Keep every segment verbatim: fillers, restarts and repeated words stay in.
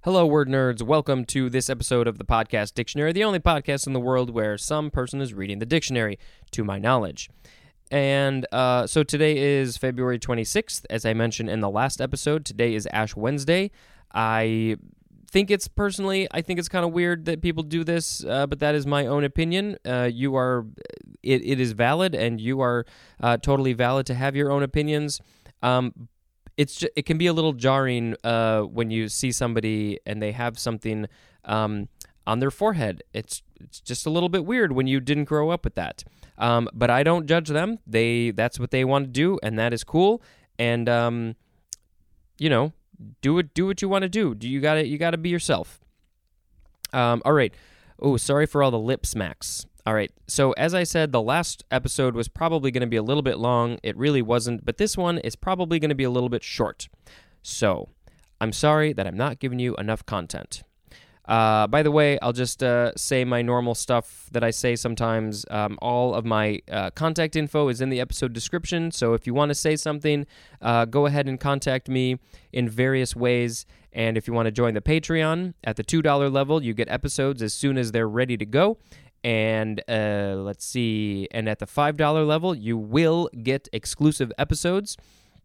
Hello, word nerds. Welcome to this episode of the Podcast Dictionary, the only podcast in the world where some person is reading the dictionary, to my knowledge. And uh, so today is February twenty-sixth. As I mentioned in the last episode, today is Ash Wednesday. I think it's personally, I think it's kind of weird that people do this, uh, but that is my own opinion. Uh, you are, it, it is valid, and you are uh, totally valid to have your own opinions. Um, It's just, it can be a little jarring uh, when you see somebody and they have something um, on their forehead. It's it's just a little bit weird when you didn't grow up with that. Um, but I don't judge them. They that's what they want to do, and that is cool. And um, you know, do it. Do what you want to do. Do you got to You got to be yourself. Um, all right. Oh, sorry for all the lip smacks. All right, so as I said, the last episode was probably going to be a little bit long. It really wasn't, but this one is probably going to be a little bit short. So I'm sorry that I'm not giving you enough content. Uh, by the way, I'll just uh, say my normal stuff that I say sometimes. Um, all of my uh, contact info is in the episode description, so if you want to say something, uh, go ahead and contact me in various ways. And if you want to join the Patreon, at the two dollars level, you get episodes as soon as they're ready to go. And uh, let's see, and at the five dollars level, you will get exclusive episodes.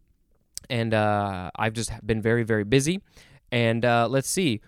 And uh, I've just been very, very busy. And uh, let's see,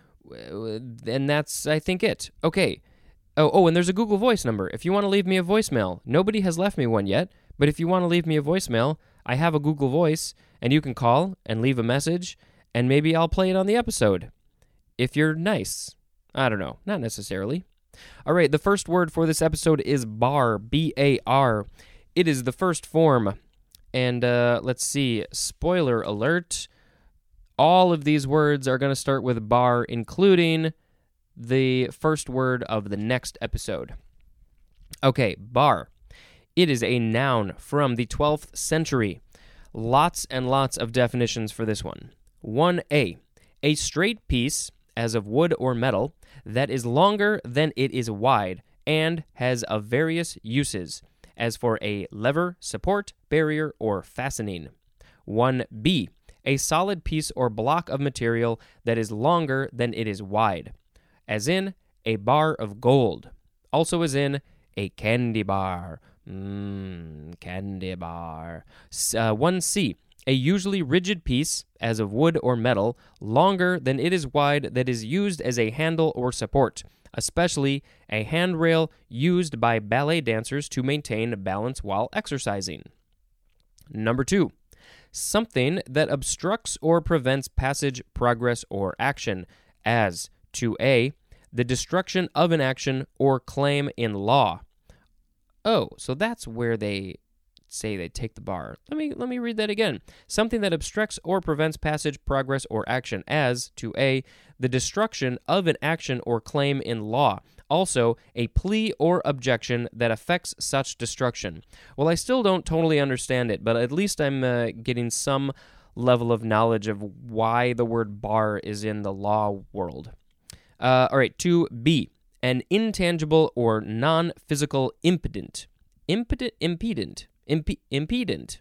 and that's, I think, it. Okay. Oh, oh, and there's a Google Voice number. If you want to leave me a voicemail, nobody has left me one yet, but if you want to leave me a voicemail, I have a Google Voice, and you can call and leave a message, and maybe I'll play it on the episode. If you're nice. I don't know. Not necessarily. All right, the first word for this episode is bar, B A R. It is the first form. And uh, let's see, spoiler alert. All of these words are going to start with bar, including the first word of the next episode. Okay, bar. It is a noun from the twelfth century. Lots and lots of definitions for this one. one A, a straight piece, as of wood or metal, that is longer than it is wide and has of various uses, as for a lever, support, barrier, or fastening. one B, a solid piece or block of material that is longer than it is wide, as in a bar of gold, also as in a candy bar. Mmm, candy bar. Uh, one C, a usually rigid piece, as of wood or metal, longer than it is wide, that is used as a handle or support, especially a handrail used by ballet dancers to maintain balance while exercising. Number two, something that obstructs or prevents passage, progress, or action, as two A, the destruction of an action or claim in law. Oh, so that's where they say they take the bar. Let me let me read that again. Something that obstructs or prevents passage, progress, or action, as two A, the destruction of an action or claim in law. Also, a plea or objection that affects such destruction. Well, I still don't totally understand it, but at least I'm uh, getting some level of knowledge of why the word bar is in the law world. Uh, all right, two B, an intangible or non-physical impediment. Impedent, impedent. Imp- impedant.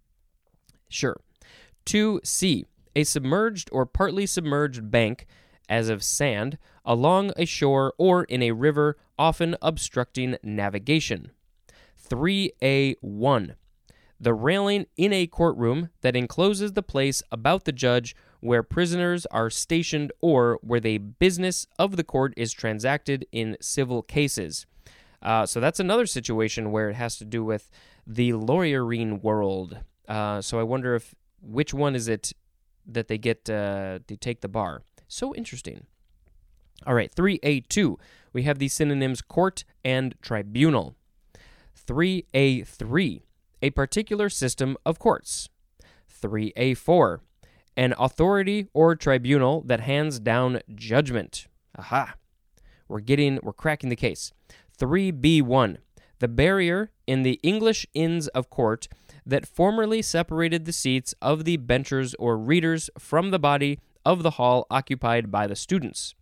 Sure. two C, a submerged or partly submerged bank, as of sand, along a shore or in a river, often obstructing navigation. three A one, the railing in a courtroom that encloses the place about the judge where prisoners are stationed or where the business of the court is transacted in civil cases. Uh, so that's another situation where it has to do with the lawyering world. Uh, so I wonder if which one is it that they get uh, to take the bar. So interesting. All right, three A two, we have the synonyms court and tribunal. three A three, a particular system of courts. three A four, an authority or tribunal that hands down judgment. Aha, we're getting, we're cracking the case. three B one, the barrier in the English Inns of Court that formerly separated the seats of the benchers or readers from the body of the hall occupied by the students.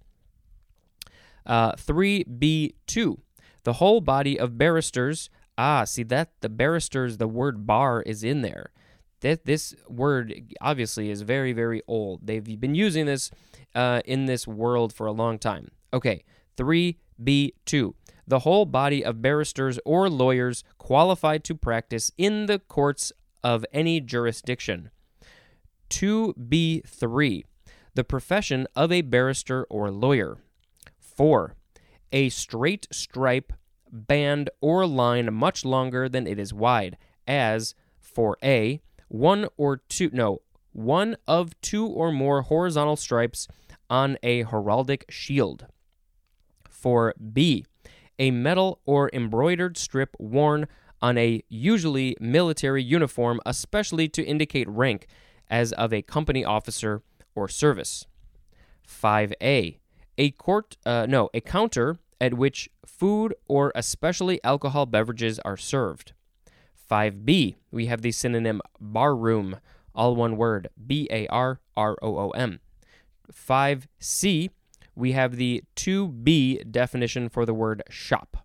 Uh, three B two, the whole body of barristers. Ah, see that? The barristers, the word bar is in there. Th- this word obviously is very, very old. They've been using this uh, in this world for a long time. Okay, three B two. The whole body of barristers or lawyers qualified to practice in the courts of any jurisdiction. two B three. The profession of a barrister or lawyer. four. A straight stripe, band, or line much longer than it is wide, as four A, one or two, no, one of two or more horizontal stripes on a heraldic shield. four B, a metal or embroidered strip worn on a usually military uniform, especially to indicate rank, as of a company officer or service. five A, a court, uh, no, a counter at which food or especially alcohol beverages are served. five B, we have the synonym bar room, all one word, B A R R O O M. five C, we have the two B definition for the word shop.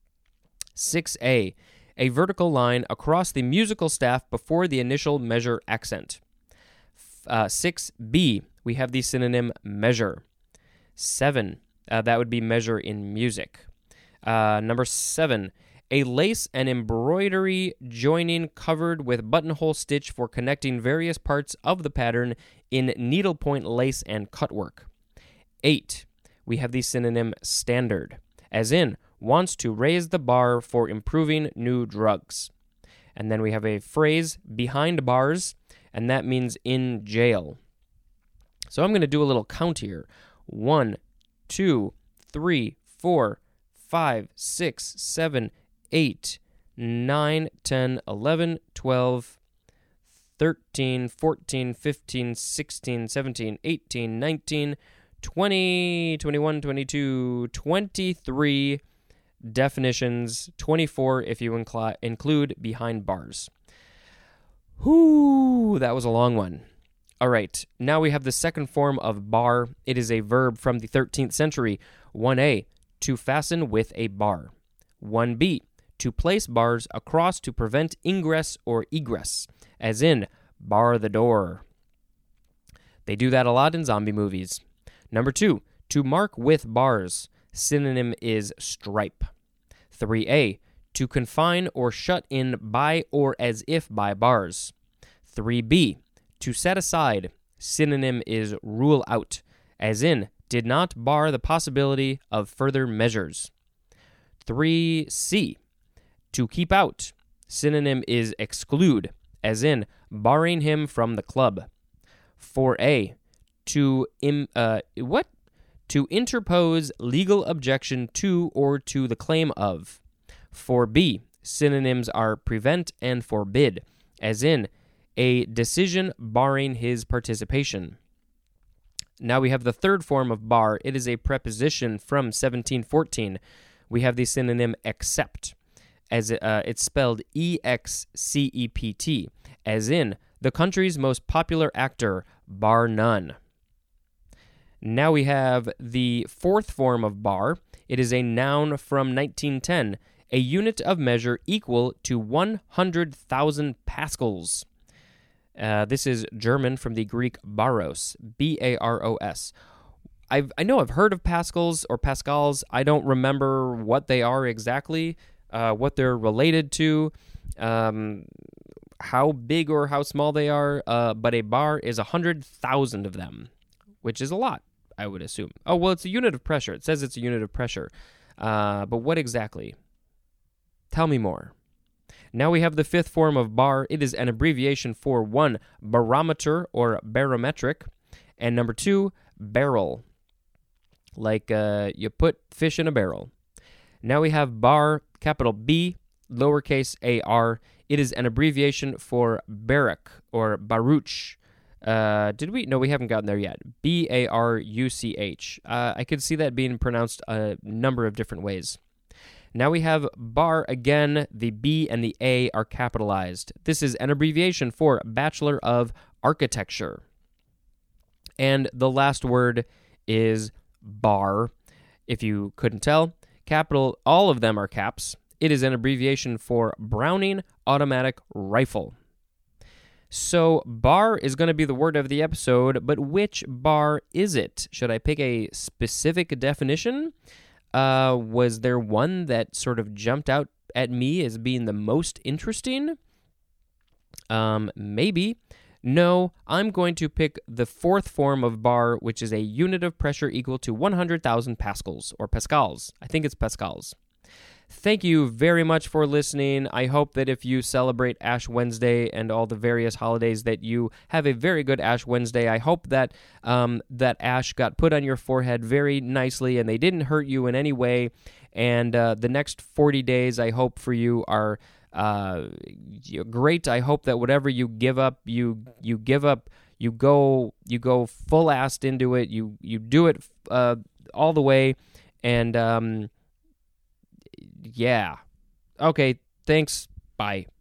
six A, a vertical line across the musical staff before the initial measure accent. Uh, six B, we have the synonym measure. seven, uh, that would be measure in music. Uh, number seven, a lace and embroidery joining covered with buttonhole stitch for connecting various parts of the pattern in needlepoint lace and cutwork. eight, we have the synonym standard, as in wants to raise the bar for improving new drugs. And then we have a phrase, behind bars, and that means in jail. So I'm going to do a little count here. One, two, three, four, five, six, seven, eight, nine, ten, eleven, twelve, thirteen, fourteen, fifteen, sixteen, seventeen, eighteen, nineteen, twenty, twenty-one, twenty-two, twenty-three definitions, twenty-four if you incl- include behind bars. Whoo, that was a long one. All right, now we have the second form of bar. It is a verb from the thirteenth century. one A, to fasten with a bar. one B, to place bars across to prevent ingress or egress, as in bar the door. They do that a lot in zombie movies. Number two, to mark with bars. Synonym is stripe. three A, to confine or shut in by or as if by bars. three B, to set aside. Synonym is rule out, as in did not bar the possibility of further measures. three C, to keep out. Synonym is exclude, as in barring him from the club. four A, to im, uh, what? To interpose legal objection to or to the claim of. four B, synonyms are prevent and forbid, as in a decision barring his participation. Now we have the third form of bar. It is a preposition from seventeen fourteen. We have the synonym except, as it, uh, it's spelled E X C E P T, as in the country's most popular actor, bar none. Now we have the fourth form of bar. It is a noun from nineteen ten, a unit of measure equal to one hundred thousand pascals. Uh, this is German from the Greek baros, B A R O S. I've, I know I've heard of pascals or pascals. I don't remember what they are exactly, uh, what they're related to, um, how big or how small they are, uh, but a bar is one hundred thousand of them, which is a lot, I would assume. Oh, well, it's a unit of pressure. It says it's a unit of pressure. Uh, but what exactly? Tell me more. Now we have the fifth form of bar. It is an abbreviation for one, barometer or barometric, and number two, barrel. Like uh, you put fish in a barrel. Now we have bar, capital B, lowercase a r. It is an abbreviation for baruch or baruch. Uh, did we? No, we haven't gotten there yet. B A R U C H. Uh, I could see that being pronounced a number of different ways. Now we have bar again. The B and the A are capitalized. This is an abbreviation for Bachelor of Architecture. And the last word is bar. If you couldn't tell, capital, all of them are caps. It is an abbreviation for Browning Automatic Rifle. So, bar is going to be the word of the episode, but which bar is it? Should I pick a specific definition? Uh, was there one that sort of jumped out at me as being the most interesting? Um, maybe. No, I'm going to pick the fourth form of bar, which is a unit of pressure equal to one hundred thousand pascals, or pascals. I think it's pascals. Thank you very much for listening. I hope that if you celebrate Ash Wednesday and all the various holidays that you have a very good Ash Wednesday. I hope that um, that ash got put on your forehead very nicely and they didn't hurt you in any way. And uh, the next forty days, I hope for you are uh, great. I hope that whatever you give up, you you give up, you go you go full-assed into it. You, you do it uh, all the way. And... Um, Yeah. Okay, thanks. Bye.